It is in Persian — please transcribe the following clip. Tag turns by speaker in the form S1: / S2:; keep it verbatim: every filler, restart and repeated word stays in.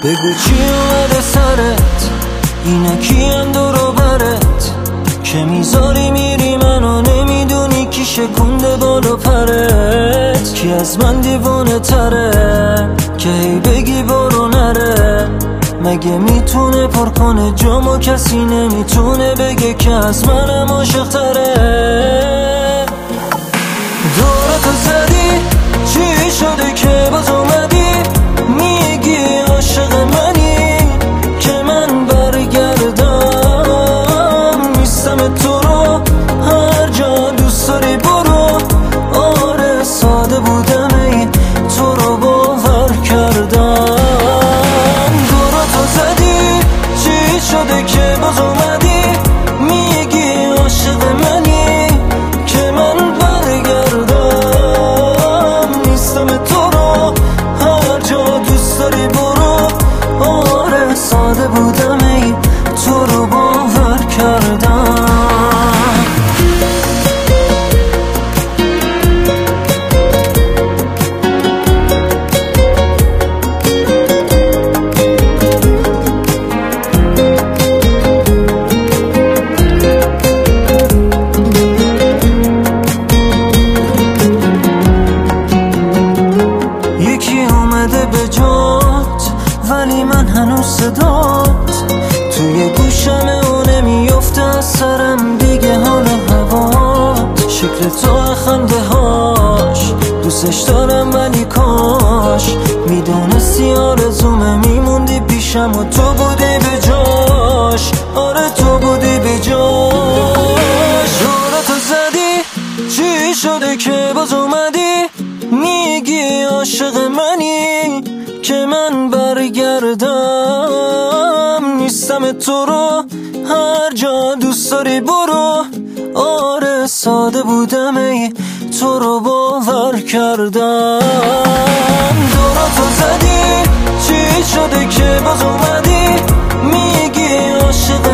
S1: بگو چی اومده سرت، اینا کیم دورو برت که میذاری میری منو نمیدونی کی شکونده بالا پرت. کی از من دیوانه تره که هی بگی برو نره، مگه میتونه پر کنه جامو کسی نمیتونه بگه که از منم عاشق تره. دورتو زدی چی شده که باز اومدی میگی عاشق منی که من برگردم نیستم تو رو هر جا دوست داری برو. آره ساده بودم ای تو رو باور کردم. دورتو زدی چی شده که باز اومدی میگی عاشق منی که من برگردم نیستم تو رو هر جا دوست داری برو. آره ساده بودم ای تو رو باور کردم. به جات ولی من هنوز صدات توی گوشمه و نمیفته از سرم دیگه حال هوات. شکل تو خنده هاش دوستش دارم ولی کاش میدونستی آرزومه میموندی پیشم و تو بودی به جاش. آره تو بودی به جاش. دورتو زدی چی شده که باز اومدی میگی عاشق منی که من برگردم نیستم تو رو هر جا دوست داری برو. آره ساده بودم ای تو رو باور کردم. دورتو زدی چی شده که باز اومدی میگی عاشق